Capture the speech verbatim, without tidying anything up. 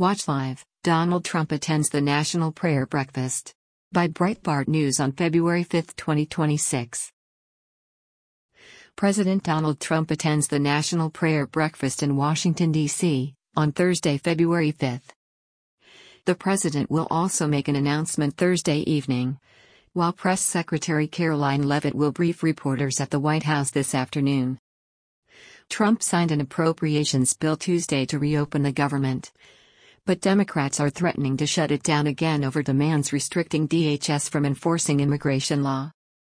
Watch live. Donald Trump attends the National Prayer Breakfast. By Breitbart News on February fifth, twenty twenty-six. President Donald Trump attends the National Prayer Breakfast in Washington, D C, on Thursday, February fifth. The president will also make an announcement Thursday evening, while Press Secretary Karoline Leavitt will brief reporters at the White House this afternoon. Trump signed an appropriations bill Tuesday to reopen the government, but Democrats are threatening to shut it down again over demands restricting D H S from enforcing immigration law.